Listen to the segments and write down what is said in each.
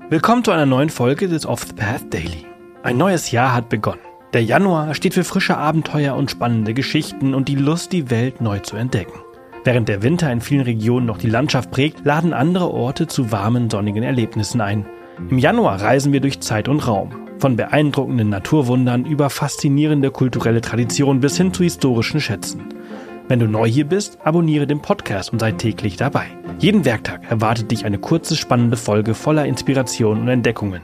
Willkommen zu einer neuen Folge des Off the Path Daily. Ein neues Jahr hat begonnen. Der Januar steht für frische Abenteuer und spannende Geschichten und die Lust, die Welt neu zu entdecken. Während der Winter in vielen Regionen noch die Landschaft prägt, laden andere Orte zu warmen, sonnigen Erlebnissen ein. Im Januar reisen wir durch Zeit und Raum. Von beeindruckenden Naturwundern über faszinierende kulturelle Traditionen bis hin zu historischen Schätzen. Wenn du neu hier bist, abonniere den Podcast und sei täglich dabei. Jeden Werktag erwartet dich eine kurze, spannende Folge voller Inspiration und Entdeckungen.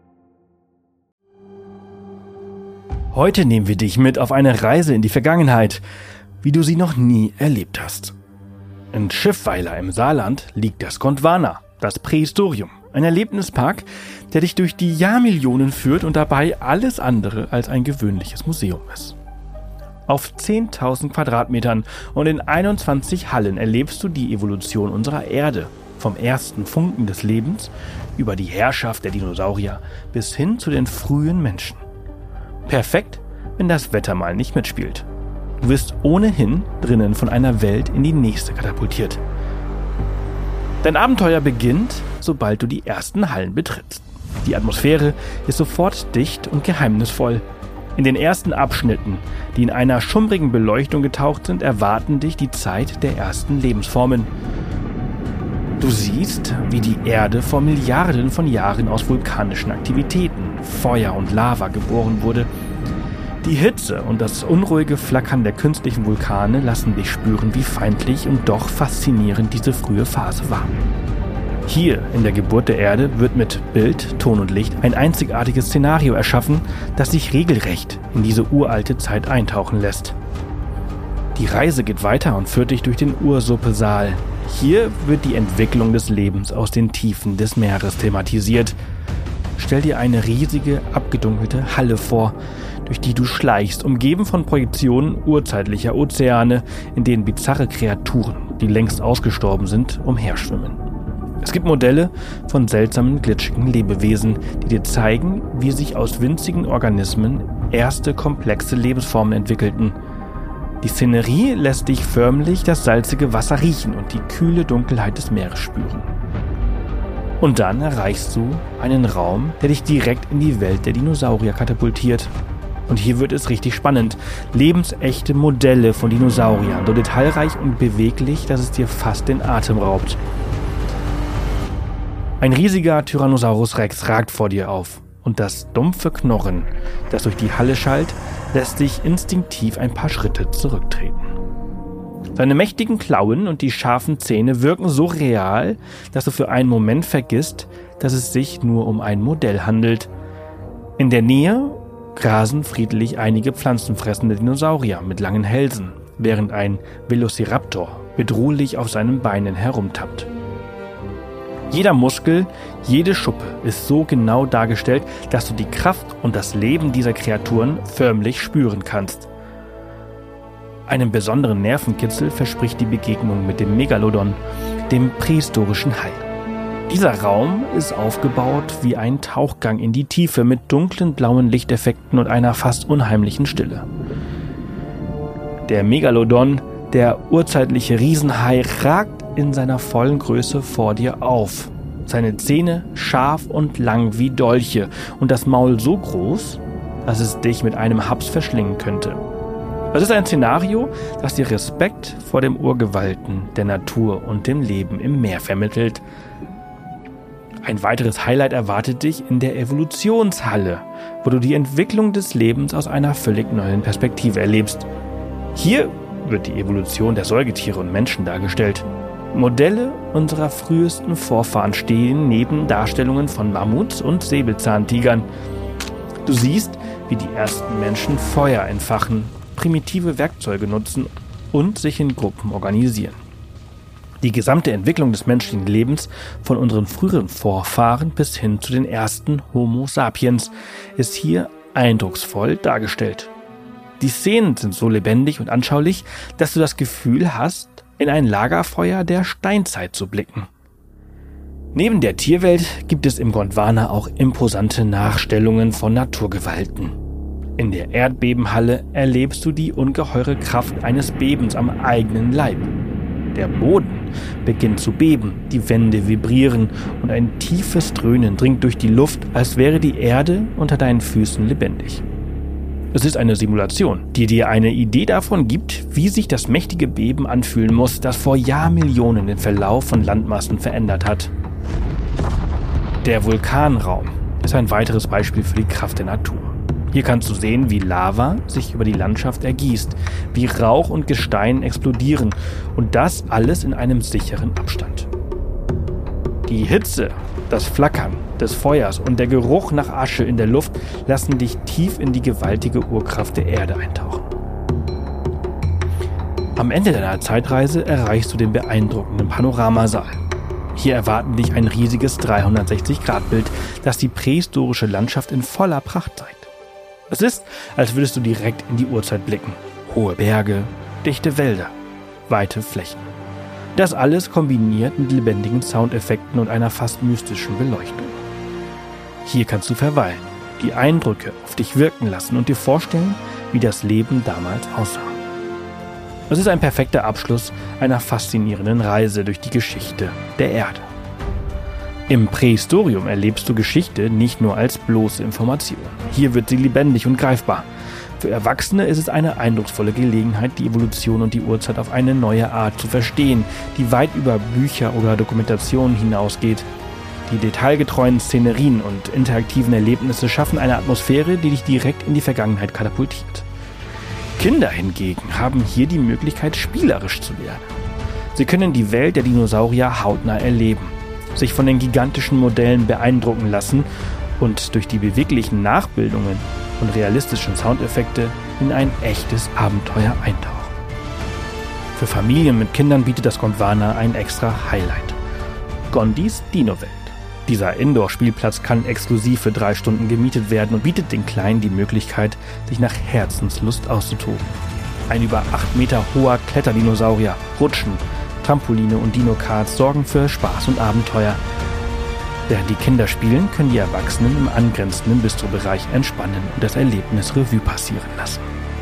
Heute nehmen wir dich mit auf eine Reise in die Vergangenheit, wie du sie noch nie erlebt hast. In Schiffweiler im Saarland liegt das Gondwana, das Prähistorium. Ein Erlebnispark, der dich durch die Jahrmillionen führt und dabei alles andere als ein gewöhnliches Museum ist. Auf 10.000 Quadratmetern und in 21 Hallen erlebst du die Evolution unserer Erde, vom ersten Funken des Lebens über die Herrschaft der Dinosaurier bis hin zu den frühen Menschen. Perfekt, wenn das Wetter mal nicht mitspielt. Du wirst ohnehin drinnen von einer Welt in die nächste katapultiert. Dein Abenteuer beginnt, sobald du die ersten Hallen betrittst. Die Atmosphäre ist sofort dicht und geheimnisvoll. In den ersten Abschnitten, die in einer schummrigen Beleuchtung getaucht sind, erwarten dich die Zeit der ersten Lebensformen. Du siehst, wie die Erde vor Milliarden von Jahren aus vulkanischen Aktivitäten, Feuer und Lava geboren wurde. Die Hitze und das unruhige Flackern der künstlichen Vulkane lassen dich spüren, wie feindlich und doch faszinierend diese frühe Phase war. Hier in der Geburt der Erde wird mit Bild, Ton und Licht ein einzigartiges Szenario erschaffen, das sich regelrecht in diese uralte Zeit eintauchen lässt. Die Reise geht weiter und führt dich durch den Ursuppesaal. Hier wird die Entwicklung des Lebens aus den Tiefen des Meeres thematisiert. Stell dir eine riesige, abgedunkelte Halle vor, durch die du schleichst, umgeben von Projektionen urzeitlicher Ozeane, in denen bizarre Kreaturen, die längst ausgestorben sind, umherschwimmen. Es gibt Modelle von seltsamen, glitschigen Lebewesen, die dir zeigen, wie sich aus winzigen Organismen erste komplexe Lebensformen entwickelten. Die Szenerie lässt dich förmlich das salzige Wasser riechen und die kühle Dunkelheit des Meeres spüren. Und dann erreichst du einen Raum, der dich direkt in die Welt der Dinosaurier katapultiert. Und hier wird es richtig spannend. Lebensechte Modelle von Dinosauriern, so detailreich und beweglich, dass es dir fast den Atem raubt. Ein riesiger Tyrannosaurus Rex ragt vor dir auf und das dumpfe Knurren, das durch die Halle schallt, lässt dich instinktiv ein paar Schritte zurücktreten. Seine mächtigen Klauen und die scharfen Zähne wirken so real, dass du für einen Moment vergisst, dass es sich nur um ein Modell handelt. In der Nähe grasen friedlich einige pflanzenfressende Dinosaurier mit langen Hälsen, während ein Velociraptor bedrohlich auf seinen Beinen herumtappt. Jeder Muskel, jede Schuppe ist so genau dargestellt, dass du die Kraft und das Leben dieser Kreaturen förmlich spüren kannst. Einen besonderen Nervenkitzel verspricht die Begegnung mit dem Megalodon, dem prähistorischen Hai. Dieser Raum ist aufgebaut wie ein Tauchgang in die Tiefe mit dunklen blauen Lichteffekten und einer fast unheimlichen Stille. Der Megalodon, der urzeitliche Riesenhai, ragt in seiner vollen Größe vor dir auf. Seine Zähne scharf und lang wie Dolche und das Maul so groß, dass es dich mit einem Haps verschlingen könnte. Das ist ein Szenario, das dir Respekt vor dem Urgewalten der Natur und dem Leben im Meer vermittelt. Ein weiteres Highlight erwartet dich in der Evolutionshalle, wo du die Entwicklung des Lebens aus einer völlig neuen Perspektive erlebst. Hier wird die Evolution der Säugetiere und Menschen dargestellt. Modelle unserer frühesten Vorfahren stehen neben Darstellungen von Mammuts und Säbelzahntigern. Du siehst, wie die ersten Menschen Feuer entfachen, primitive Werkzeuge nutzen und sich in Gruppen organisieren. Die gesamte Entwicklung des menschlichen Lebens von unseren früheren Vorfahren bis hin zu den ersten Homo sapiens ist hier eindrucksvoll dargestellt. Die Szenen sind so lebendig und anschaulich, dass du das Gefühl hast, in ein Lagerfeuer der Steinzeit zu blicken. Neben der Tierwelt gibt es im Gondwana auch imposante Nachstellungen von Naturgewalten. In der Erdbebenhalle erlebst du die ungeheure Kraft eines Bebens am eigenen Leib. Der Boden beginnt zu beben, die Wände vibrieren und ein tiefes Dröhnen dringt durch die Luft, als wäre die Erde unter deinen Füßen lebendig. Es ist eine Simulation, die dir eine Idee davon gibt, wie sich das mächtige Beben anfühlen muss, das vor Jahrmillionen den Verlauf von Landmassen verändert hat. Der Vulkanraum ist ein weiteres Beispiel für die Kraft der Natur. Hier kannst du sehen, wie Lava sich über die Landschaft ergießt, wie Rauch und Gestein explodieren und das alles in einem sicheren Abstand. Die Hitze, das Flackern des Feuers und der Geruch nach Asche in der Luft lassen dich tief in die gewaltige Urkraft der Erde eintauchen. Am Ende deiner Zeitreise erreichst du den beeindruckenden Panoramasaal. Hier erwarten dich ein riesiges 360-Grad-Bild, das die prähistorische Landschaft in voller Pracht zeigt. Es ist, als würdest du direkt in die Urzeit blicken. Hohe Berge, dichte Wälder, weite Flächen. Das alles kombiniert mit lebendigen Soundeffekten und einer fast mystischen Beleuchtung. Hier kannst du verweilen, die Eindrücke auf dich wirken lassen und dir vorstellen, wie das Leben damals aussah. Es ist ein perfekter Abschluss einer faszinierenden Reise durch die Geschichte der Erde. Im Prähistorium erlebst du Geschichte nicht nur als bloße Information. Hier wird sie lebendig und greifbar. Für Erwachsene ist es eine eindrucksvolle Gelegenheit, die Evolution und die Urzeit auf eine neue Art zu verstehen, die weit über Bücher oder Dokumentationen hinausgeht. Die detailgetreuen Szenerien und interaktiven Erlebnisse schaffen eine Atmosphäre, die dich direkt in die Vergangenheit katapultiert. Kinder hingegen haben hier die Möglichkeit, spielerisch zu werden. Sie können die Welt der Dinosaurier hautnah erleben, sich von den gigantischen Modellen beeindrucken lassen und durch die beweglichen Nachbildungen und realistischen Soundeffekte in ein echtes Abenteuer eintauchen. Für Familien mit Kindern bietet das Gondwana ein extra Highlight: Gondis Dino-Welt. Dieser Indoor-Spielplatz kann exklusiv für 3 Stunden gemietet werden und bietet den Kleinen die Möglichkeit, sich nach Herzenslust auszutoben. Ein über 8 Meter hoher Kletterdinosaurier, Rutschen, Trampoline und Dino-Karts sorgen für Spaß und Abenteuer. Während die Kinder spielen, können die Erwachsenen im angrenzenden Bistrobereich entspannen und das Erlebnis Revue passieren lassen.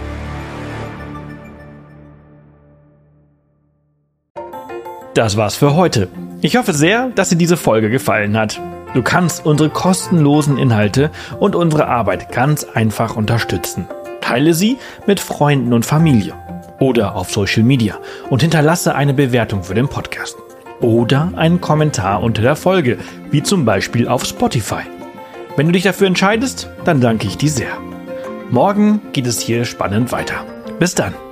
Das war's für heute. Ich hoffe sehr, dass dir diese Folge gefallen hat. Du kannst unsere kostenlosen Inhalte und unsere Arbeit ganz einfach unterstützen. Teile sie mit Freunden und Familie oder auf Social Media und hinterlasse eine Bewertung für den Podcast oder einen Kommentar unter der Folge, wie zum Beispiel auf Spotify. Wenn du dich dafür entscheidest, dann danke ich dir sehr. Morgen geht es hier spannend weiter. Bis dann.